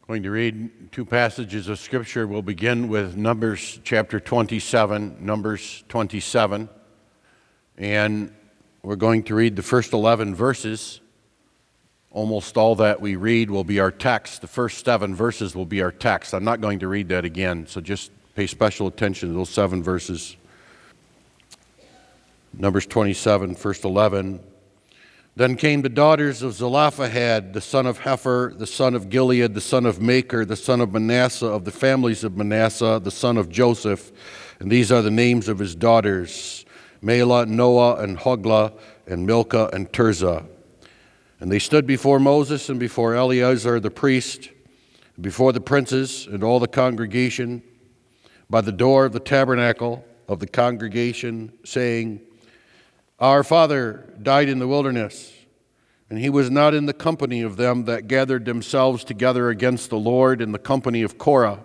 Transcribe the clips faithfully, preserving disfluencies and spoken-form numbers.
Going to read two passages of Scripture. We'll begin with Numbers chapter twenty-seven, Numbers twenty-seven, and we're going to read the first eleven verses. Almost all that we read will be our text. The first seven verses will be our text. I'm not going to read that again, so just pay special attention to those seven verses. Numbers twenty-seven, first eleven. Then came the daughters of Zelophehad, the son of Hepher, the son of Gilead, the son of Machir, the son of Manasseh, of the families of Manasseh, the son of Joseph. And these are the names of his daughters, Mahlah, Noah, and Hoglah, and Milcah, and Tirzah. And they stood before Moses and before Eleazar the priest, and before the princes and all the congregation, by the door of the tabernacle of the congregation, saying, Our father died in the wilderness, and he was not in the company of them that gathered themselves together against the Lord in the company of Korah,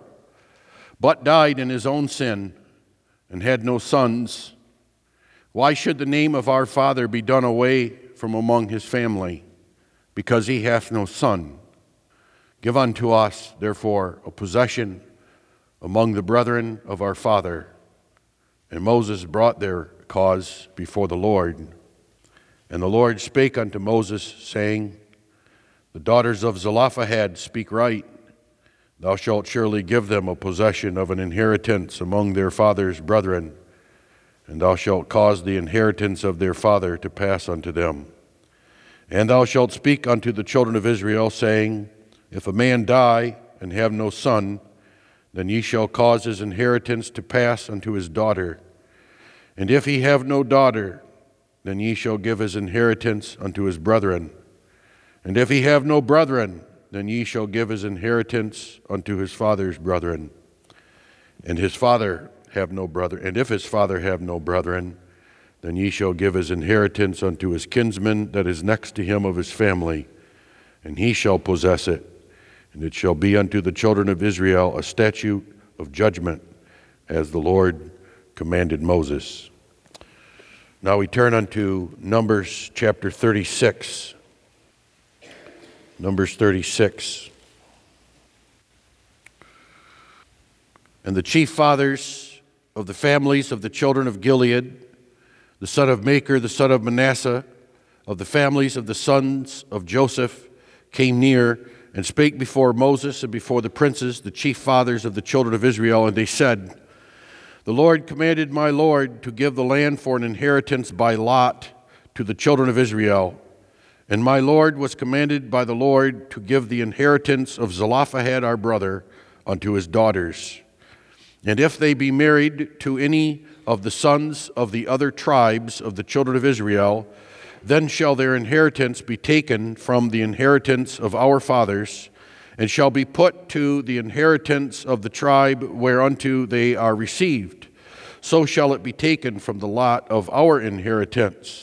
but died in his own sin, and had no sons. Why should the name of our father be done away from among his family? Because he hath no son. Give unto us, therefore, a possession among the brethren of our father. And Moses brought their cause before the Lord. And the Lord spake unto Moses, saying, The daughters of Zelophehad speak right. Thou shalt surely give them a possession of an inheritance among their father's brethren, and thou shalt cause the inheritance of their father to pass unto them. And thou shalt speak unto the children of Israel, saying, If a man die and have no son, then ye shall cause his inheritance to pass unto his daughter. And if he have no daughter, then ye shall give his inheritance unto his brethren. And if he have no brethren, then ye shall give his inheritance unto his father's brethren. And his father have no brother, and if his father have no brethren, then ye shall give his inheritance unto his kinsman that is next to him of his family, and he shall possess it. And it shall be unto the children of Israel a statute of judgment, as the Lord commanded Moses. Now we turn unto Numbers chapter thirty-six. Numbers thirty-six. And the chief fathers of the families of the children of Gilead, the son of Machir, the son of Manasseh, of the families of the sons of Joseph, came near and spake before Moses and before the princes, the chief fathers of the children of Israel, and they said, The Lord commanded my Lord to give the land for an inheritance by lot to the children of Israel. And my Lord was commanded by the Lord to give the inheritance of Zelophehad our brother unto his daughters. And if they be married to any of the sons of the other tribes of the children of Israel, then shall their inheritance be taken from the inheritance of our fathers, and shall be put to the inheritance of the tribe whereunto they are received. So shall it be taken from the lot of our inheritance.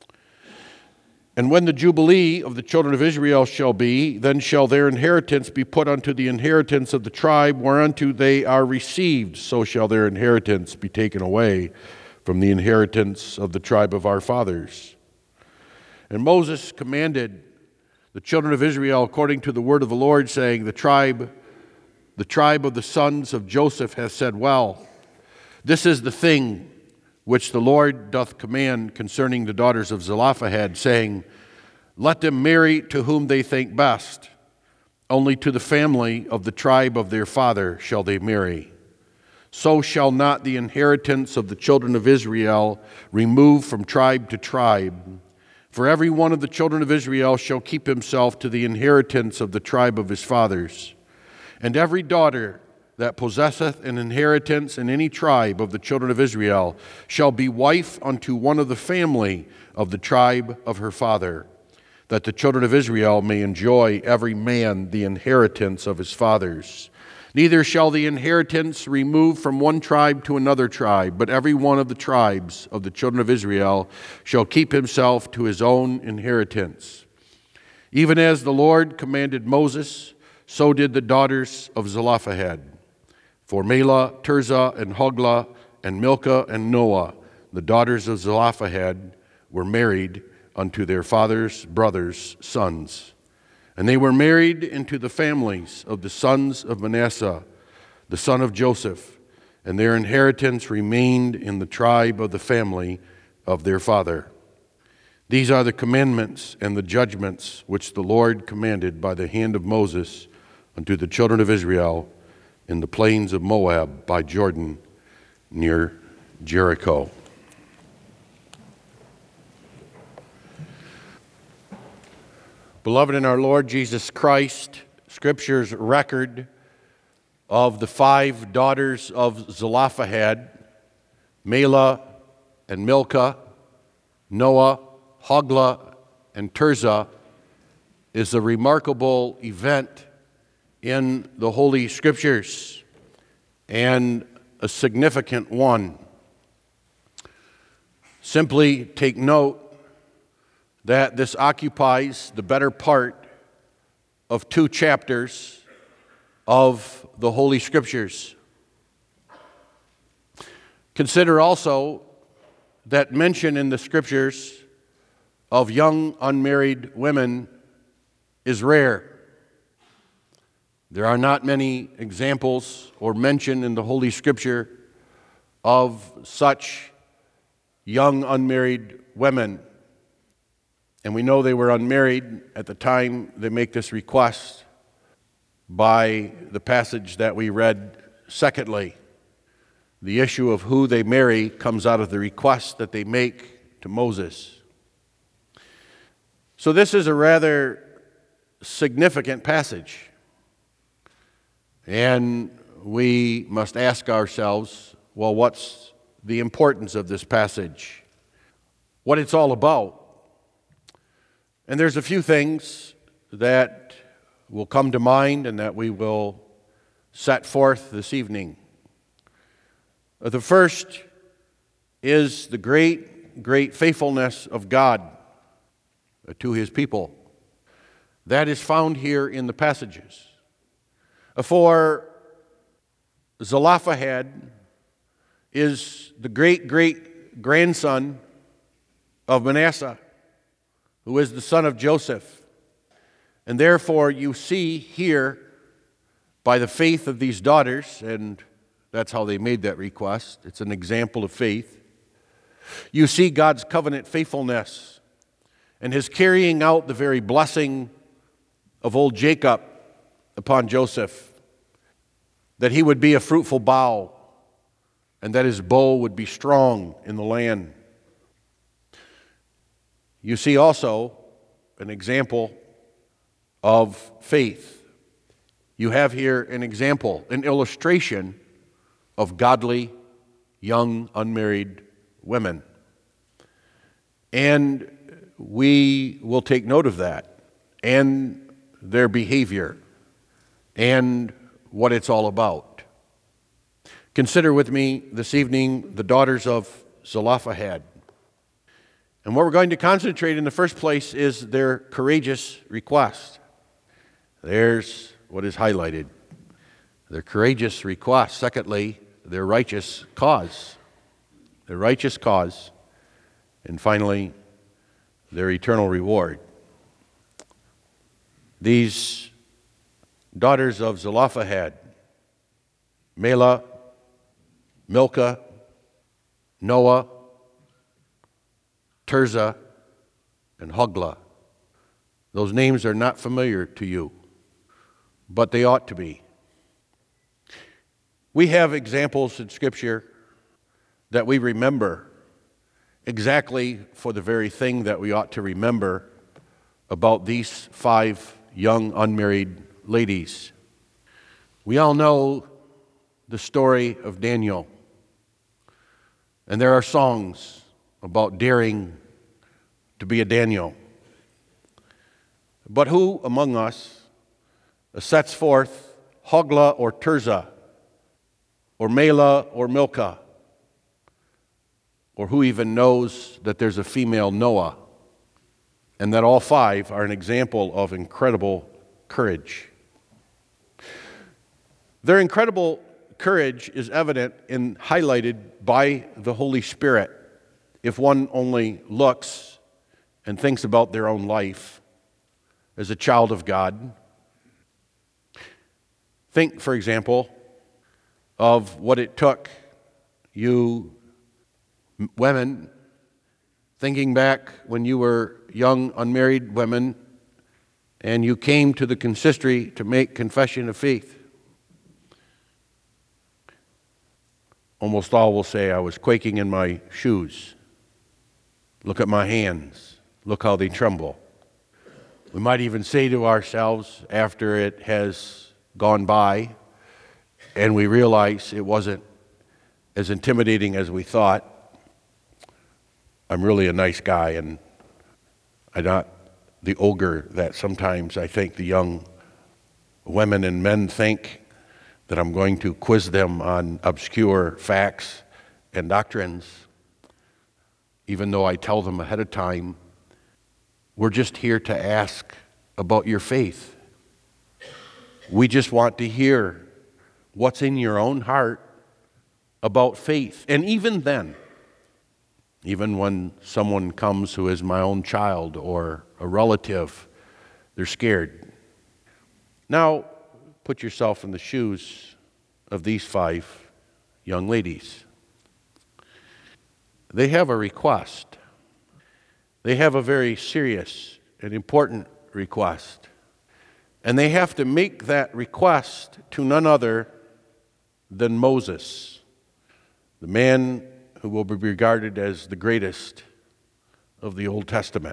And when the Jubilee of the children of Israel shall be, then shall their inheritance be put unto the inheritance of the tribe whereunto they are received. So shall their inheritance be taken away from the inheritance of the tribe of our fathers. And Moses commanded the children of Israel according to the word of the Lord, saying, The tribe, the tribe of the sons of Joseph hath said well, This is the thing which the Lord doth command concerning the daughters of Zelophehad, saying, Let them marry to whom they think best. Only to the family of the tribe of their father shall they marry. So shall not the inheritance of the children of Israel remove from tribe to tribe. For every one of the children of Israel shall keep himself to the inheritance of the tribe of his fathers. And every daughter that possesseth an inheritance in any tribe of the children of Israel shall be wife unto one of the family of the tribe of her father, that the children of Israel may enjoy every man the inheritance of his fathers. Neither shall the inheritance remove from one tribe to another tribe, but every one of the tribes of the children of Israel shall keep himself to his own inheritance. Even as the Lord commanded Moses, so did the daughters of Zelophehad. For Mahlah, Tirzah, and Hoglah, and Milcah, and Noah, the daughters of Zelophehad, were married unto their father's brothers' sons. And they were married into the families of the sons of Manasseh, the son of Joseph, and their inheritance remained in the tribe of the family of their father. These are the commandments and the judgments which the Lord commanded by the hand of Moses unto the children of Israel in the plains of Moab by Jordan near Jericho. Beloved in our Lord Jesus Christ, Scripture's record of the five daughters of Zelophehad, Mahlah and Milcah, Noah, Hoglah, and Tirzah, is a remarkable event in the Holy Scriptures and a significant one. Simply take note that this occupies the better part of two chapters of the Holy Scriptures. Consider also that mention in the Scriptures of young unmarried women is rare. There are not many examples or mention in the Holy Scripture of such young unmarried women. And we know they were unmarried at the time they make this request by the passage that we read. Secondly, the issue of who they marry comes out of the request that they make to Moses. So this is a rather significant passage. And we must ask ourselves, well, what's the importance of this passage? What it's all about? And there's a few things that will come to mind and that we will set forth this evening. The first is the great, great faithfulness of God to His people. That is found here in the passages. For Zelophehad is the great-great-grandson of Manasseh, who is the son of Joseph. And therefore you see here, by the faith of these daughters, and that's how they made that request, it's an example of faith, you see God's covenant faithfulness and His carrying out the very blessing of old Jacob upon Joseph, that he would be a fruitful bough and that his bow would be strong in the land. You see also an example of faith. You have here an example, an illustration of godly, young, unmarried women. And we will take note of that and their behavior and what it's all about. Consider with me this evening the daughters of Zelophehad. And what we're going to concentrate in the first place is their courageous request. There's what is highlighted. Their courageous request. Secondly, their righteous cause. Their righteous cause. And finally, their eternal reward. These daughters of Zelophehad, Mahlah, Milcah, Noah, Tirzah, and Hoglah. Those names are not familiar to you, but they ought to be. We have examples in Scripture that we remember exactly for the very thing that we ought to remember about these five young unmarried ladies. We all know the story of Daniel, and there are songs about daring to be a Daniel. But who among us sets forth Hoglah or Tirzah, or Mahlah or Milcah, or who even knows that there's a female Noah, and that all five are an example of incredible courage? Their incredible courage is evident and highlighted by the Holy Spirit if one only looks and thinks about their own life. as a child of God. Think, for example, of what it took you women, thinking back when you were young unmarried women and you came to the consistory to make confession of faith. Almost all will say, I was quaking in my shoes. Look at my hands. Look how they tremble. We might even say to ourselves after it has gone by and we realize it wasn't as intimidating as we thought, I'm really a nice guy and I'm not the ogre that sometimes I think the young women and men think, that I'm going to quiz them on obscure facts and doctrines, even though I tell them ahead of time, we're just here to ask about your faith. We just want to hear what's in your own heart about faith. And even then, even when someone comes who is my own child or a relative, they're scared. Now, put yourself in the shoes of these five young ladies. They have a request. They have a very serious and important request. And they have to make that request to none other than Moses, the man who will be regarded as the greatest of the Old Testament,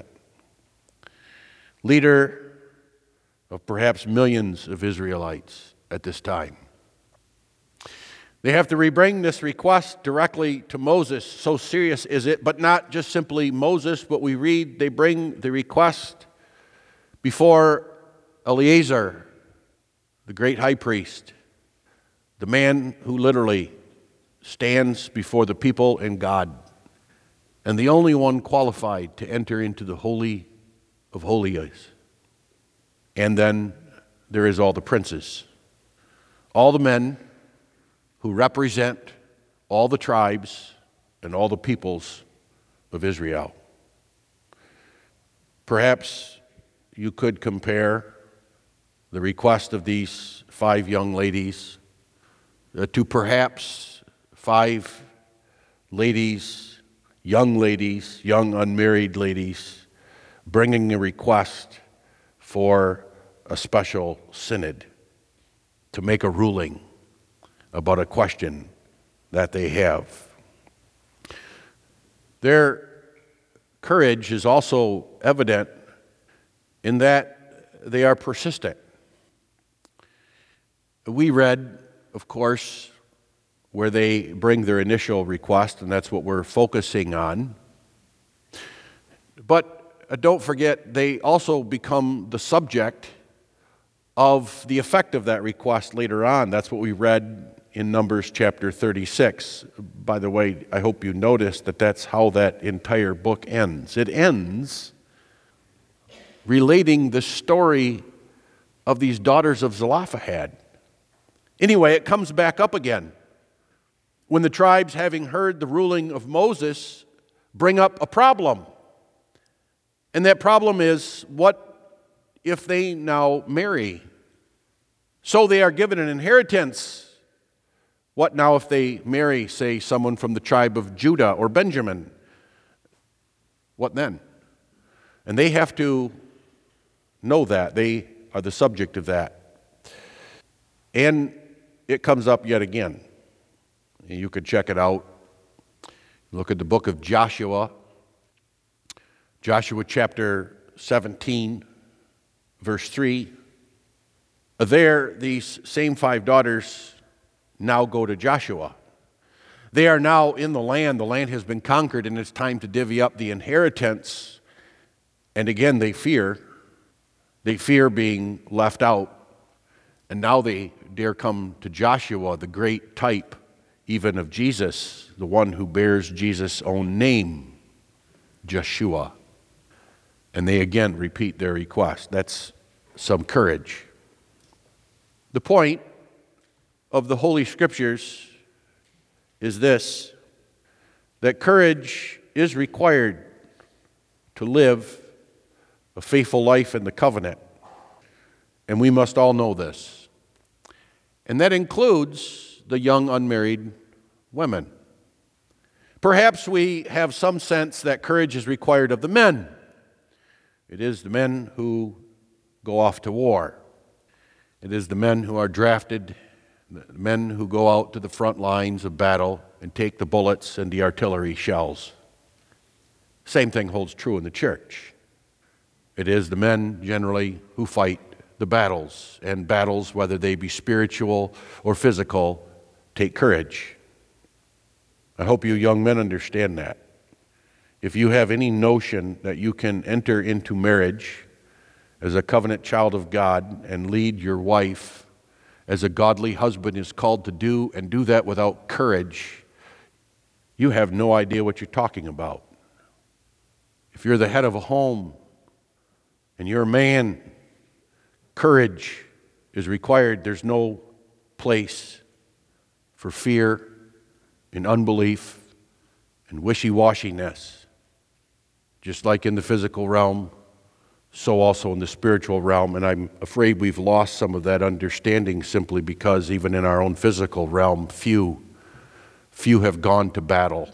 leader of perhaps millions of Israelites at this time. They have to rebring this request directly to Moses. So serious is it, but not just simply Moses, but we read they bring the request before Eleazar, the great high priest, the man who literally stands before the people and God, and the only one qualified to enter into the Holy of Holies. And then there is all the princes, all the men who represent all the tribes and all the peoples of Israel. Perhaps you could compare the request of these five young ladies uh, to perhaps five ladies, young ladies, young unmarried ladies, bringing a request for a special synod to make a ruling about a question that they have. Their courage is also evident in that they are persistent. We read, of course, where they bring their initial request, and that's what we're focusing on. But uh, don't forget, they also become the subject of the effect of that request later on. That's what we read in Numbers chapter thirty-six. By the way, I hope you noticed that that's how that entire book ends. It ends relating the story of these daughters of Zelophehad. Anyway, it comes back up again when the tribes, having heard the ruling of Moses, bring up a problem. And that problem is, what if they now marry? So they are given an inheritance. What now if they marry, say, someone from the tribe of Judah or Benjamin? What then? And they have to know that. They are the subject of that. And it comes up yet again. You could check it out. Look at the book of Joshua. Joshua chapter seventeen, verse three. There, these same five daughters now go to Joshua. They are now in the land. The land has been conquered, and it's time to divvy up the inheritance. And again, they fear. They fear being left out. And now they dare come to Joshua, the great type even of Jesus, the one who bears Jesus' own name, Joshua. And they again repeat their request. That's some courage. The point of the Holy Scriptures is this, that courage is required to live a faithful life in the covenant. And we must all know this. And that includes the young unmarried women. Perhaps we have some sense that courage is required of the men. It is the men who go off to war. It is the men who are drafted, the men who go out to the front lines of battle and take the bullets and the artillery shells. Same thing holds true in the church. It is the men generally who fight the battles, and battles, whether they be spiritual or physical, take courage. I hope you young men understand that. If you have any notion that you can enter into marriage as a covenant child of God and lead your wife as a godly husband is called to do, and do that without courage, you have no idea what you're talking about. If you're the head of a home and you're a man, courage is required. There's no place for fear and unbelief and wishy-washiness. Just like in the physical realm, so also in the spiritual realm. And I'm afraid we've lost some of that understanding simply because even in our own physical realm, few, few have gone to battle.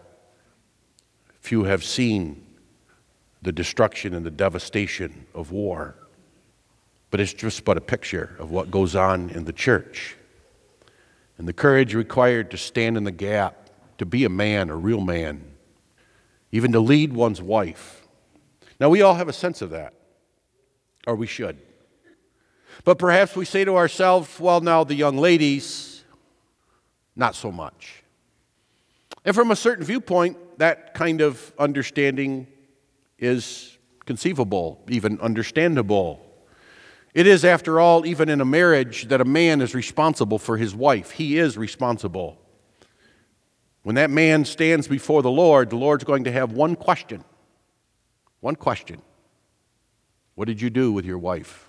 Few have seen the destruction and the devastation of war. But it's just but a picture of what goes on in the church. And the courage required to stand in the gap, to be a man, a real man, even to lead one's wife. Now, we all have a sense of that, or we should. But perhaps we say to ourselves, well, now the young ladies, not so much. And from a certain viewpoint, that kind of understanding is conceivable, even understandable. It is, after all, even in a marriage, that a man is responsible for his wife. He is responsible. When that man stands before the Lord, the Lord's going to have one question. One question. What did you do with your wife?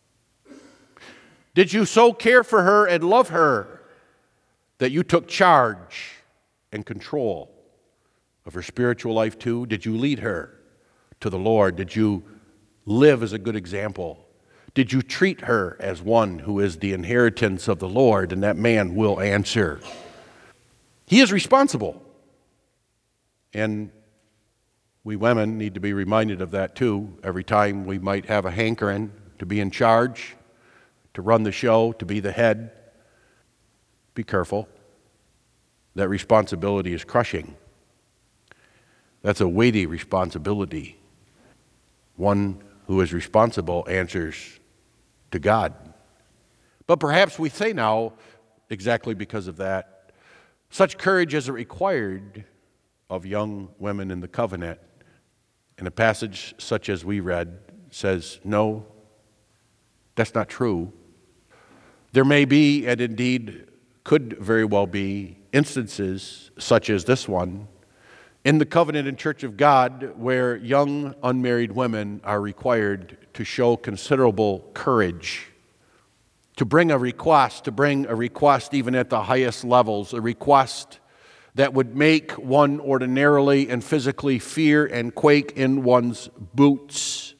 Did you so care for her and love her that you took charge and control of her spiritual life too? Did you lead her to the Lord? Did you live as a good example? Did you treat her as one who is the inheritance of the Lord? And that man will answer. He is responsible. And we women need to be reminded of that too. Every time we might have a hankering to be in charge, to run the show, to be the head, be careful. That responsibility is crushing. That's a weighty responsibility. One who is responsible answers to God. But perhaps we say now, exactly because of that, such courage as it required of young women in the covenant, in a passage such as we read, says, no, that's not true. There may be, and indeed could very well be, instances such as this one in the covenant and church of God where young unmarried women are required to show considerable courage, to bring a request, to bring a request even at the highest levels, a request that would make one ordinarily and physically fear and quake in one's boots.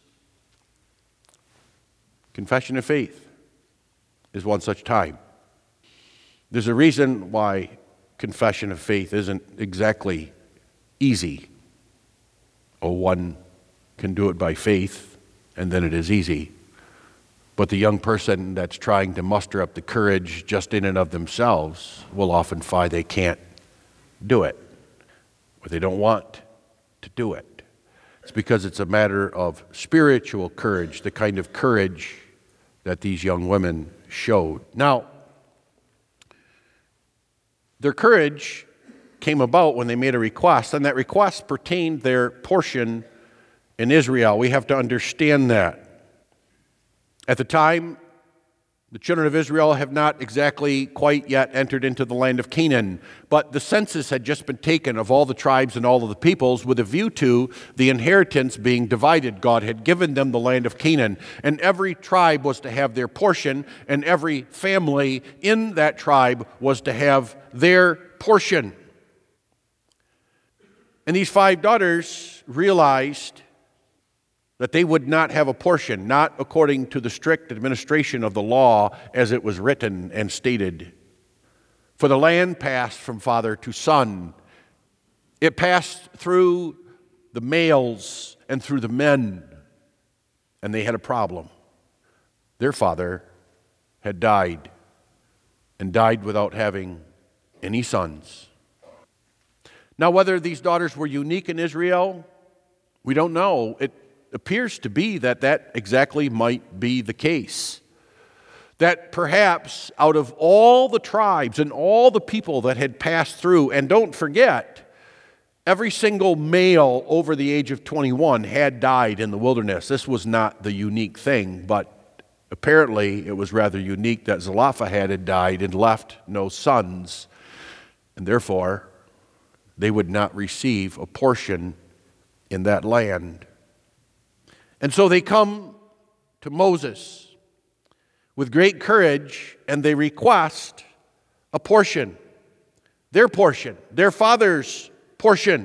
Confession of faith is one such time. There's a reason why confession of faith isn't exactly easy. Oh, one can do it by faith, and then it is easy. But the young person that's trying to muster up the courage just in and of themselves will often find they can't do it, or they don't want to do it. It's because it's a matter of spiritual courage, the kind of courage that these young women showed. Now, their courage came about when they made a request, and that request pertained their portion in Israel. We have to understand that. At the time, the children of Israel have not exactly quite yet entered into the land of Canaan, but the census had just been taken of all the tribes and all of the peoples with a view to the inheritance being divided. God had given them the land of Canaan, and every tribe was to have their portion, and every family in that tribe was to have their portion. And these five daughters realized that they would not have a portion, not according to the strict administration of the law as it was written and stated. For the land passed from father to son. It passed through the males and through the men, and they had a problem. Their father had died, and died without having any sons. Now, whether these daughters were unique in Israel, we don't know. It appears to be that that exactly might be the case. That perhaps out of all the tribes and all the people that had passed through, and don't forget, every single male over the age of twenty-one had died in the wilderness. This was not the unique thing, but apparently it was rather unique that Zelophehad had died and left no sons, and therefore they would not receive a portion in that land. And so they come to Moses with great courage, and they request a portion, their portion, their father's portion.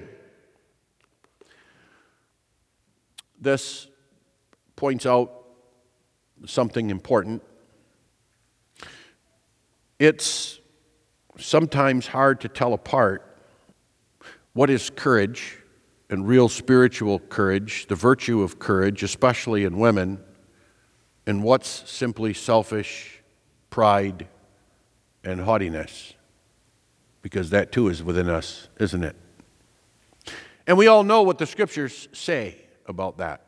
This points out something important. It's sometimes hard to tell apart what is courage and real spiritual courage, the virtue of courage, especially in women, and what's simply selfish pride and haughtiness, because that too is within us, isn't it? And we all know what the scriptures say about that.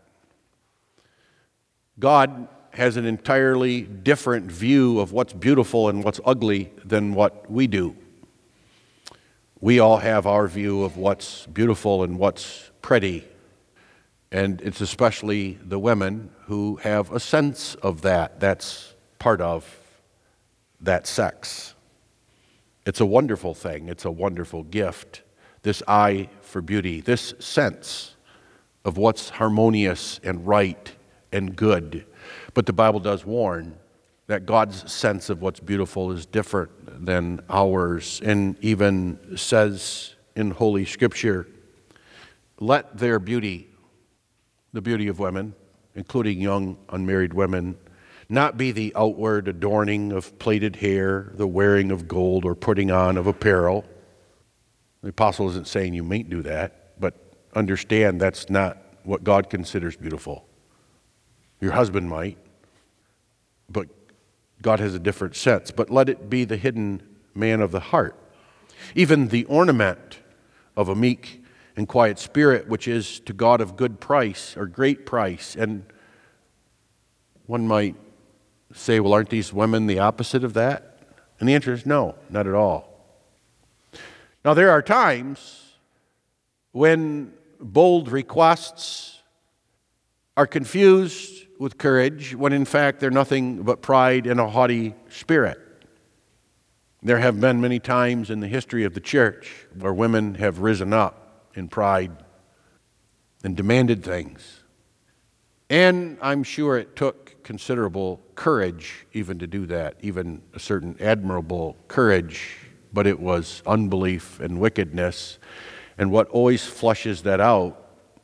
God has an entirely different view of what's beautiful and what's ugly than what we do. We all have our view of what's beautiful and what's pretty, and it's especially the women who have a sense of that. That's part of that sex. It's a wonderful thing. It's a wonderful gift. This eye for beauty, this sense of what's harmonious and right and good. But the Bible does warn that God's sense of what's beautiful is different than ours, and even says in Holy Scripture, let their beauty, the beauty of women, including young unmarried women, not be the outward adorning of plaited hair, the wearing of gold, or putting on of apparel. The apostle isn't saying you mayn't do that, but understand that's not what God considers beautiful. Your husband might, but God has a different sense. But let it be the hidden man of the heart, even the ornament of a meek and quiet spirit, which is to God of good price or great price. And one might say, well, aren't these women the opposite of that? And the answer is no, not at all. Now, there are times when bold requests are confused with courage, when in fact they're nothing but pride and a haughty spirit. There have been many times in the history of the church where women have risen up in pride and demanded things. And I'm sure it took considerable courage even to do that, even a certain admirable courage, but it was unbelief and wickedness. And what always flushes that out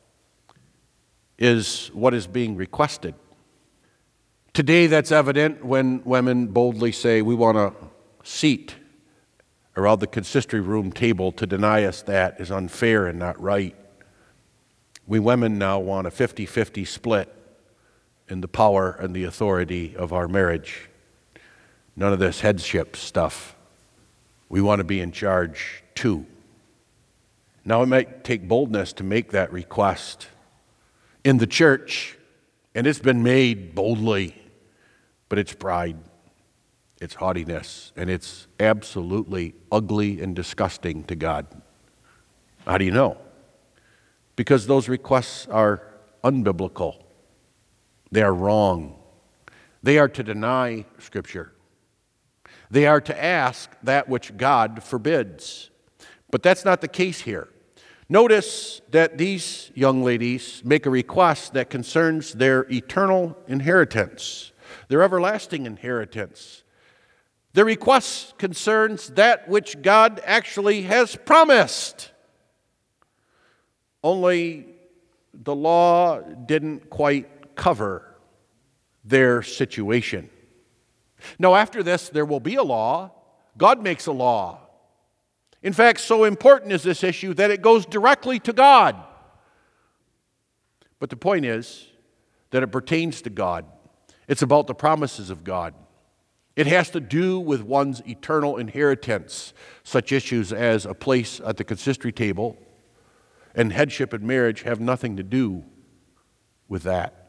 is what is being requested. Today that's evident when women boldly say, we want a seat around the consistory room table. To deny us that is unfair and not right. We women now want a fifty-fifty split in the power and the authority of our marriage. None of this headship stuff. We want to be in charge too. Now it might take boldness to make that request in the church, and it's been made boldly, but it's pride, it's haughtiness, and it's absolutely ugly and disgusting to God. How do you know? Because those requests are unbiblical. They are wrong. They are to deny Scripture. They are to ask that which God forbids. But that's not the case here. Notice that these young ladies make a request that concerns their eternal inheritance, their everlasting inheritance. Their request concerns that which God actually has promised. Only the law didn't quite cover their situation. Now, after this, there will be a law. God makes a law. In fact, so important is this issue that it goes directly to God. But the point is that it pertains to God. It's about the promises of God. It has to do with one's eternal inheritance. Such issues as a place at the consistory table and headship in marriage have nothing to do with that.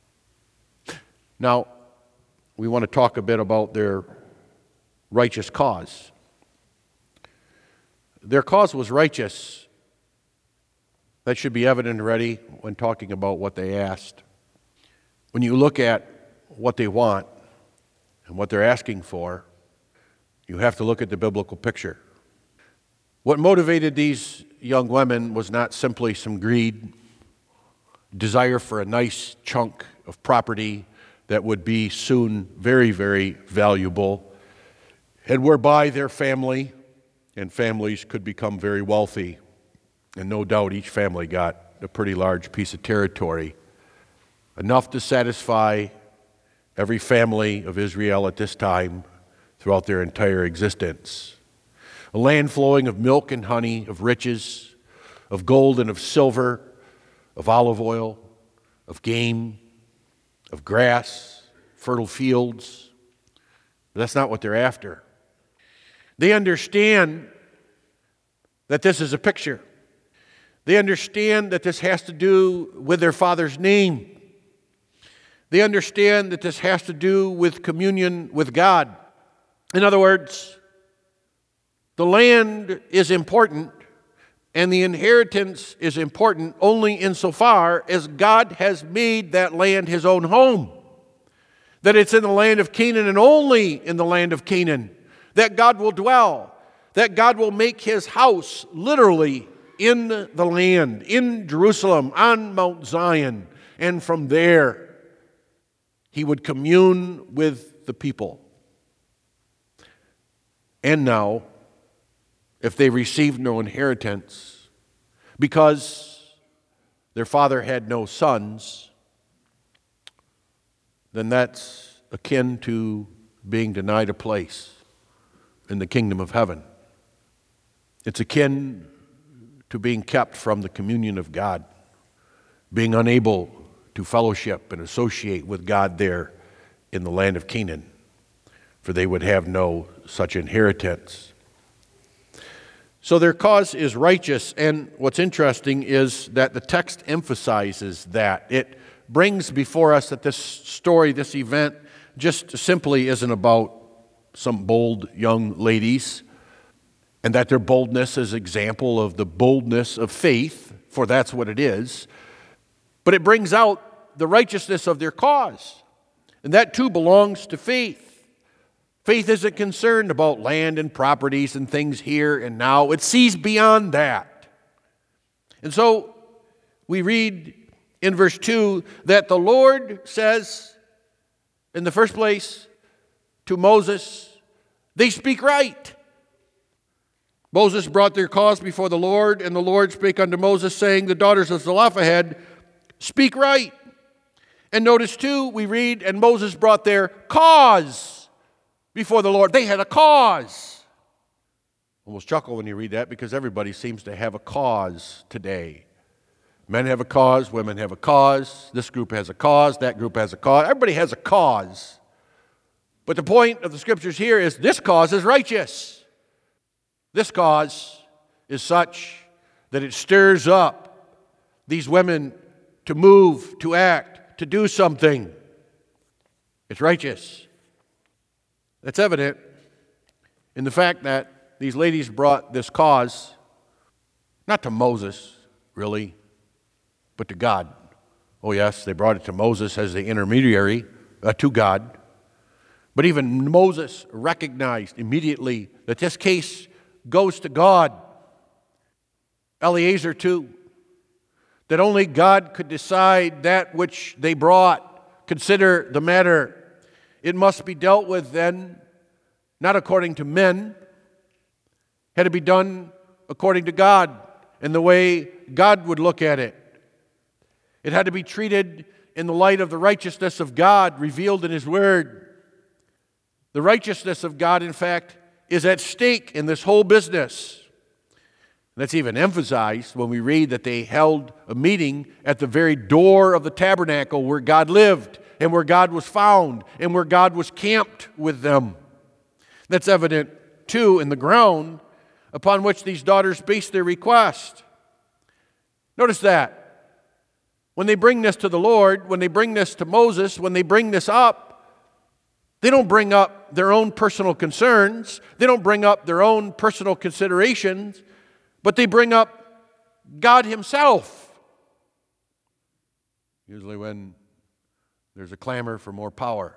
Now, we want to talk a bit about their righteous cause. Their cause was righteous. That should be evident already when talking about what they asked. When you look at what they want and what they're asking for, you have to look at the biblical picture. What motivated these young women was not simply some greed, desire for a nice chunk of property that would be soon very, very valuable, and whereby their family and families could become very wealthy. And no doubt each family got a pretty large piece of territory, enough to satisfy every family of Israel at this time throughout their entire existence. A land flowing of milk and honey, of riches, of gold and of silver, of olive oil, of game, of grass, fertile fields. But that's not what they're after. They understand that this is a picture. They understand that this has to do with their Father's name. They understand that this has to do with communion with God. In other words, the land is important and the inheritance is important only insofar as God has made that land his own home. That it's in the land of Canaan and only in the land of Canaan that God will dwell, that God will make his house literally in the land, in Jerusalem, on Mount Zion, and from there he would commune with the people. And now, if they received no inheritance, because their father had no sons, then that's akin to being denied a place in the kingdom of heaven. It's akin to being kept from the communion of God, being unable to fellowship and associate with God there in the land of Canaan, for they would have no such inheritance. So their cause is righteous, and what's interesting is that the text emphasizes that. It brings before us that this story, this event, just simply isn't about some bold young ladies, and that their boldness is an example of the boldness of faith, for that's what it is. But it brings out the righteousness of their cause, and that too belongs to faith. Faith isn't concerned about land and properties and things here and now. It sees beyond that. And so we read in verse two that the Lord says, in the first place, to Moses, they speak right. Moses brought their cause before the Lord, and the Lord spake unto Moses, saying, the daughters of Zelophehad speak right. And notice too, we read, and Moses brought their cause before the Lord. They had a cause. Almost chuckle when you read that, because everybody seems to have a cause today. Men have a cause, women have a cause, this group has a cause, that group has a cause. Everybody has a cause. But the point of the scriptures here is this cause is righteous. This cause is such that it stirs up these women to move, to act, to do something. It's righteous. That's evident in the fact that these ladies brought this cause not to Moses, really, but to God. Oh yes, they brought it to Moses as the intermediary uh, to God. But even Moses recognized immediately that this case goes to God. Eliezer too. That only God could decide that which they brought. Consider the matter. It must be dealt with then, not according to men. It had to be done according to God and the way God would look at it. It had to be treated in the light of the righteousness of God revealed in His Word. The righteousness of God, in fact, is at stake in this whole business. That's even emphasized when we read that they held a meeting at the very door of the tabernacle where God lived and where God was found and where God was camped with them. That's evident, too, in the ground upon which these daughters based their request. Notice that. When they bring this to the Lord, when they bring this to Moses, when they bring this up, they don't bring up their own personal concerns. They don't bring up their own personal considerations, but they bring up God Himself. Usually when there's a clamor for more power,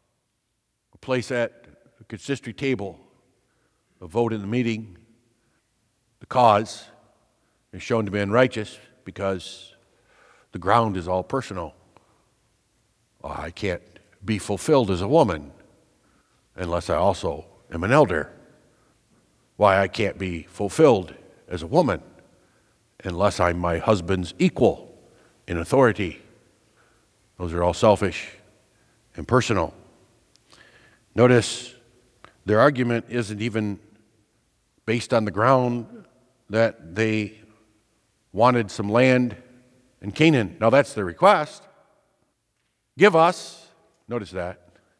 a place at a consistory table, a vote in the meeting, the cause is shown to be unrighteous because the ground is all personal. Oh, I can't be fulfilled as a woman unless I also am an elder. Why, I can't be fulfilled as a woman unless I'm my husband's equal in authority. Those are all selfish and personal. Notice their argument isn't even based on the ground that they wanted some land in Canaan. Now that's their request. Give us, notice that,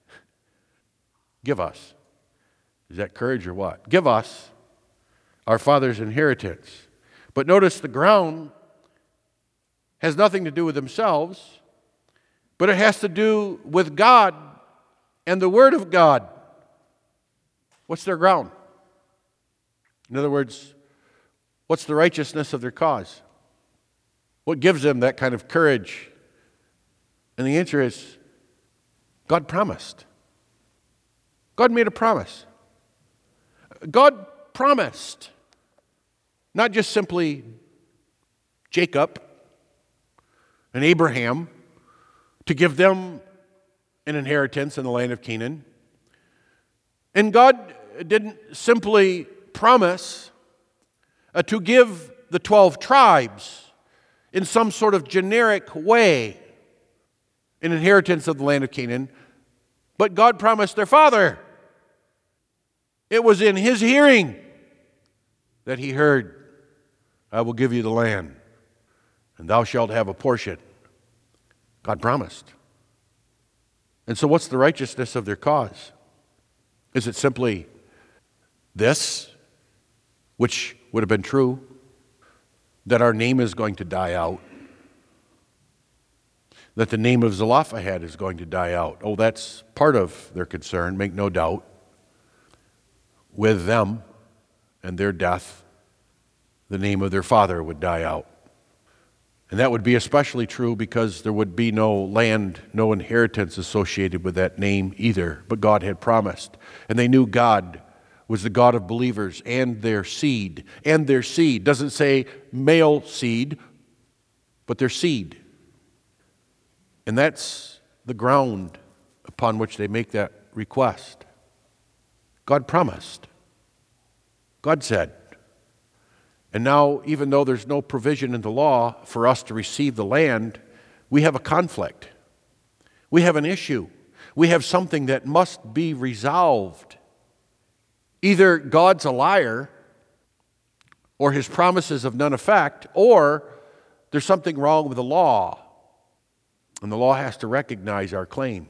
give us. Is that courage or what? Give us our father's inheritance. But notice the ground has nothing to do with themselves, but it has to do with God and the Word of God. What's their ground? In other words, what's the righteousness of their cause? What gives them that kind of courage? And the answer is, God promised. God made a promise. God promised, not just simply Jacob and Abraham, to give them an inheritance in the land of Canaan. And God didn't simply promise uh, to give the twelve tribes in some sort of generic way an inheritance of the land of Canaan, but God promised their father. It was in his hearing that he heard, I will give you the land, and thou shalt have a portion. God promised. And so what's the righteousness of their cause? Is it simply this, which would have been true, that our name is going to die out, that the name of Zelophehad is going to die out? Oh, that's part of their concern, make no doubt. With them and their death, the name of their father would die out. And that would be especially true because there would be no land, no inheritance associated with that name either. But God had promised. And they knew God was the God of believers and their seed. And their seed doesn't say male seed, but their seed. And that's the ground upon which they make that request. God promised. God said. And now, even though there's no provision in the law for us to receive the land, we have a conflict. We have an issue. We have something that must be resolved. Either God's a liar, or his promises of none effect, or there's something wrong with the law, and the law has to recognize our claim.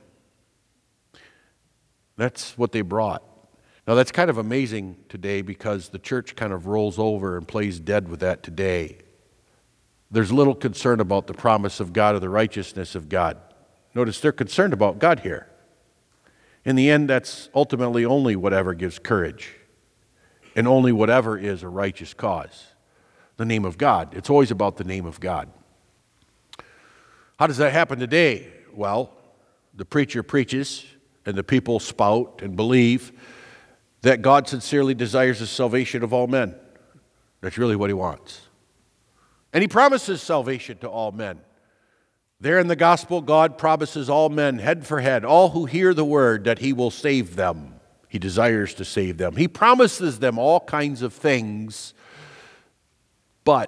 That's what they brought. Now, that's kind of amazing today because the church kind of rolls over and plays dead with that today. There's little concern about the promise of God or the righteousness of God. Notice they're concerned about God here. In the end, that's ultimately only whatever gives courage and only whatever is a righteous cause. The name of God. It's always about the name of God. How does that happen today? Well, the preacher preaches and the people spout and believe that God sincerely desires the salvation of all men. That's really what he wants. And he promises salvation to all men. There in the gospel, God promises all men, head for head, all who hear the word, that he will save them. He desires to save them. He promises them all kinds of things, but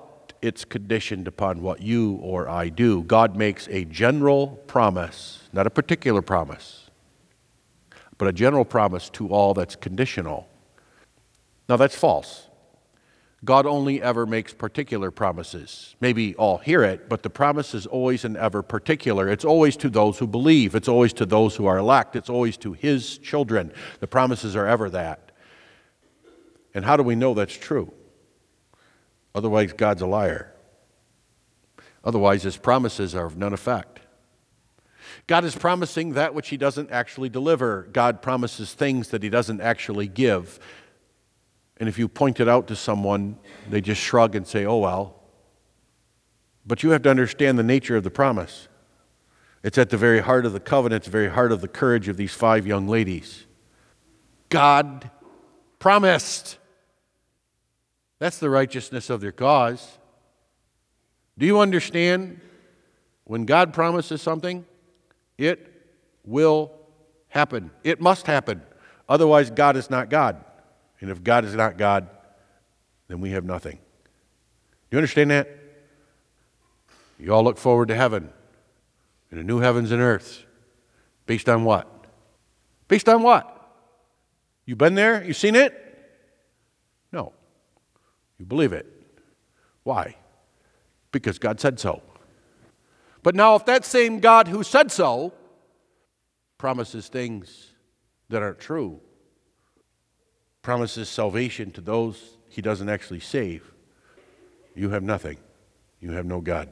it's conditioned upon what you or I do. God makes a general promise, not a particular promise, but a general promise to all that's conditional. Now that's false. God only ever makes particular promises. Maybe all hear it, but the promise is always and ever particular. It's always to those who believe. It's always to those who are elect. It's always to His children. The promises are ever that. And how do we know that's true? Otherwise, God's a liar. Otherwise, His promises are of none effect. God is promising that which He doesn't actually deliver. God promises things that He doesn't actually give. And if you point it out to someone, they just shrug and say, oh, well. But you have to understand the nature of the promise. It's at the very heart of the covenant, it's the very heart of the courage of these five young ladies. God promised. That's the righteousness of their cause. Do you understand? When God promises something, it will happen. It must happen. Otherwise, God is not God. And if God is not God, then we have nothing. Do you understand that? You all look forward to heaven and the new heavens and earths. Based on what? Based on what? You been there? You seen it? No. You believe it. Why? Because God said so. But now if that same God who said so promises things that aren't true, promises salvation to those He doesn't actually save, you have nothing. You have no God.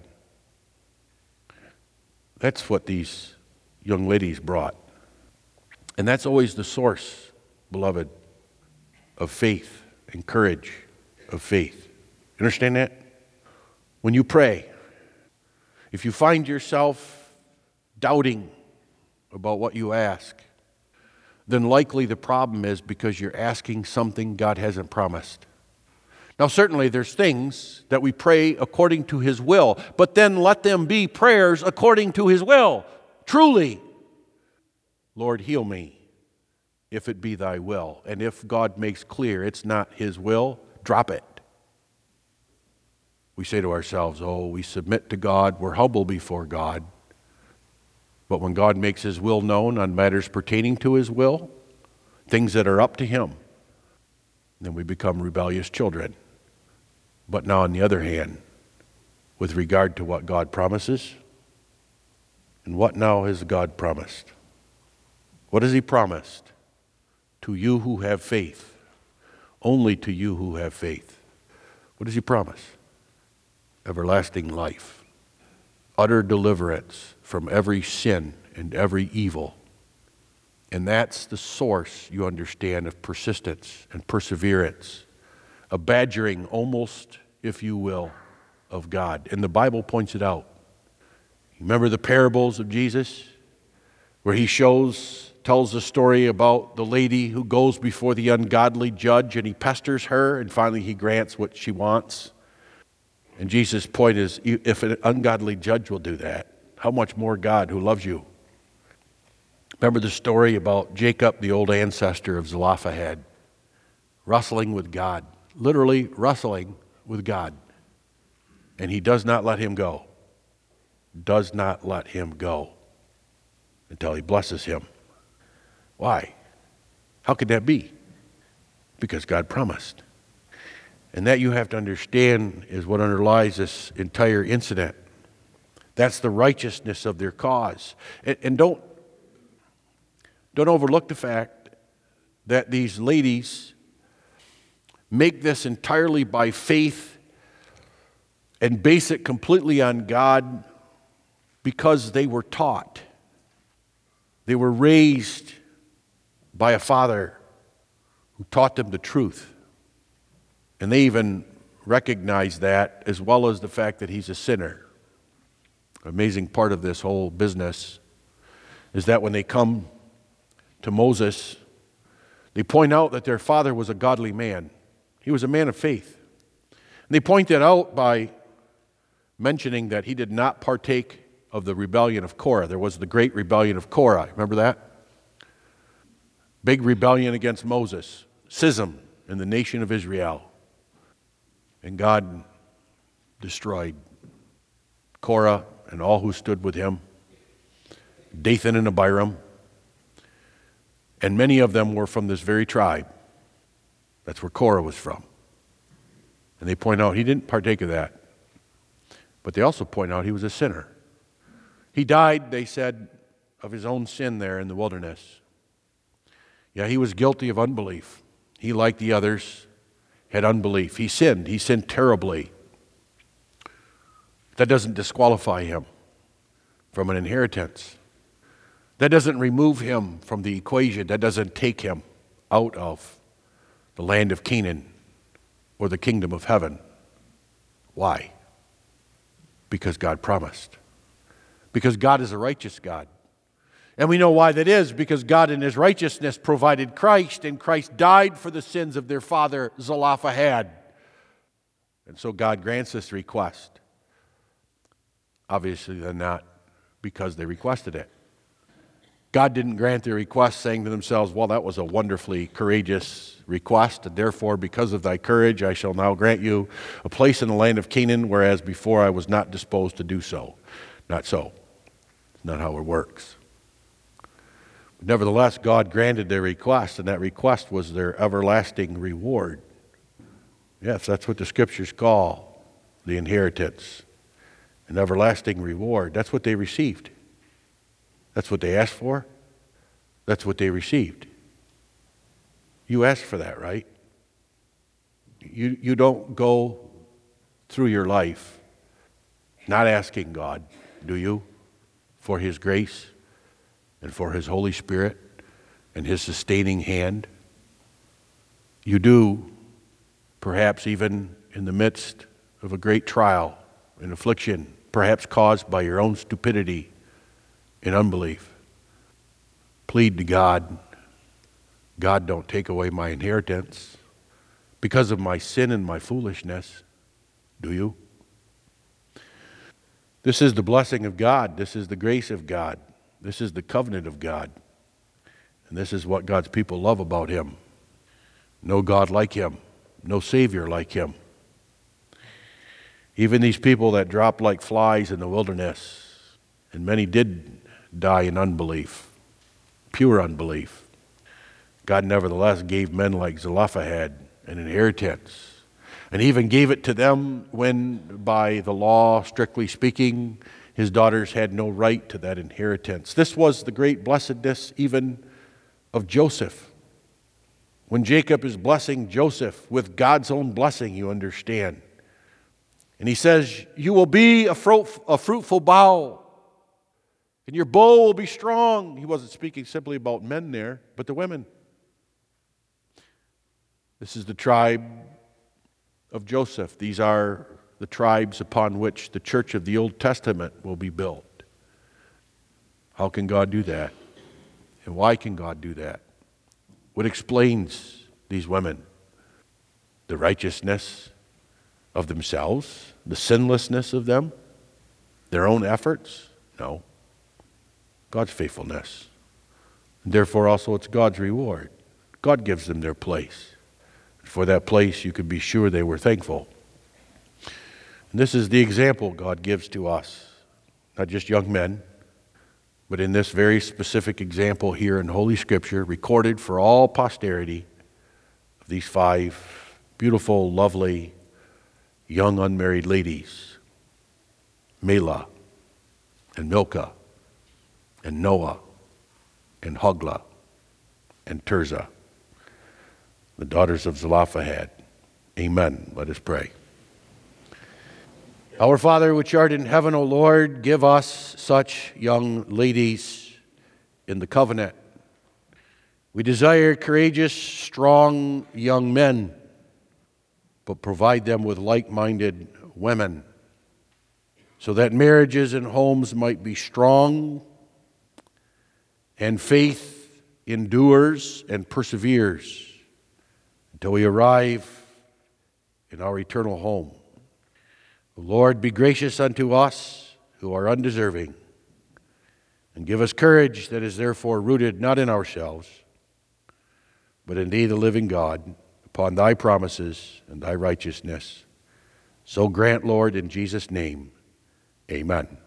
That's what these young ladies brought. And that's always the source, beloved, of faith and courage of faith. You understand that? When you pray, if you find yourself doubting about what you ask, then likely the problem is because you're asking something God hasn't promised. Now, certainly there's things that we pray according to His will, but then let them be prayers according to His will. Truly, Lord, heal me if it be Thy will. And if God makes clear it's not His will, drop it. We say to ourselves, oh, we submit to God, we're humble before God. But when God makes His will known on matters pertaining to His will, things that are up to Him, then we become rebellious children. But now, on the other hand, with regard to what God promises, and what now has God promised? What has He promised? To you who have faith. Only to you who have faith. What does He promise? Everlasting life. Utter deliverance from every sin and every evil. And that's the source, you understand, of persistence and perseverance, a badgering almost, if you will, of God. And the Bible points it out. Remember the parables of Jesus, where He shows, tells the story about the lady who goes before the ungodly judge and he pesters her and finally He grants what she wants. And Jesus' point is, if an ungodly judge will do that, how much more God who loves you? Remember the story about Jacob, the old ancestor of Zelophehad, wrestling with God, literally wrestling with God. And He does not let him go. Does not let him go until He blesses him. Why? How could that be? Because God promised. And that, you have to understand, is what underlies this entire incident. That's the righteousness of their cause. And, and don't, don't overlook the fact that these ladies make this entirely by faith and base it completely on God because they were taught. They were raised by a father who taught them the truth. And they even recognize that, as well as the fact that he's a sinner. Amazing part of this whole business is that when they come to Moses, they point out that their father was a godly man. He was a man of faith. And they point that out by mentioning that he did not partake of the rebellion of Korah. There was the great rebellion of Korah. Remember that? Big rebellion against Moses. Schism in the nation of Israel. And God destroyed. Korah and all who stood with him, Dathan and Abiram, and many of them were from this very tribe. That's where Korah was from. And they point out he didn't partake of that. But they also point out he was a sinner. He died, they said, of his own sin there in the wilderness. Yeah, he was guilty of unbelief. He, like the others, had unbelief. He sinned. He sinned terribly. That doesn't disqualify him from an inheritance. That doesn't remove him from the equation. That doesn't take him out of the land of Canaan or the kingdom of heaven. Why? Because God promised. Because God is a righteous God. And we know why that is, because God in his righteousness provided Christ, and Christ died for the sins of their father Zelophehad. And so God grants this request. Obviously, they're not because they requested it. God didn't grant their request saying to themselves, well, that was a wonderfully courageous request, and therefore, because of thy courage, I shall now grant you a place in the land of Canaan, whereas before I was not disposed to do so. Not so. It's not how it works. Nevertheless, God granted their request, and that request was their everlasting reward. Yes, that's what the Scriptures call the inheritance, an everlasting reward. That's what they received. That's what they asked for. That's what they received. You asked for that, right? You, you don't go through your life not asking God, do you, for his grace and for his Holy Spirit and his sustaining hand. You do, perhaps even in the midst of a great trial and affliction, perhaps caused by your own stupidity and unbelief. Plead to God, God, don't take away my inheritance because of my sin and my foolishness. Do you? This is the blessing of God. This is the grace of God. This is the covenant of God. And this is what God's people love about him. No God like him. No Savior like him. Even these people that dropped like flies in the wilderness, and many did die in unbelief, pure unbelief, God nevertheless gave men like Zelophehad an inheritance, and even gave it to them when, by the law, strictly speaking, his daughters had no right to that inheritance. This was the great blessedness even of Joseph. When Jacob is blessing Joseph with God's own blessing, you understand. And he says, you will be a, fruit, a fruitful bough, and your bow will be strong. He wasn't speaking simply about men there, but the women. This is the tribe of Joseph. These are the tribes upon which the church of the Old Testament will be built. How can God do that? And why can God do that? What explains these women? The righteousness of themselves? The sinlessness of them? Their own efforts? No. God's faithfulness. And therefore also it's God's reward. God gives them their place. For that place you could be sure they were thankful. And this is the example God gives to us. Not just young men, but in this very specific example here in Holy Scripture, recorded for all posterity, of these five beautiful, lovely, young unmarried ladies, Mahlah and Milcah and Noah and Hoglah and Tirzah, the daughters of Zelophehad. Amen. Let us pray. Our Father, which art in heaven, O Lord, give us such young ladies in the covenant. We desire courageous, strong young men, but provide them with like-minded women, so that marriages and homes might be strong, and faith endures and perseveres until we arrive in our eternal home. Lord, be gracious unto us who are undeserving, and give us courage that is therefore rooted not in ourselves, but in thee, the living God, upon thy promises and thy righteousness. So grant, Lord, in Jesus' name, amen.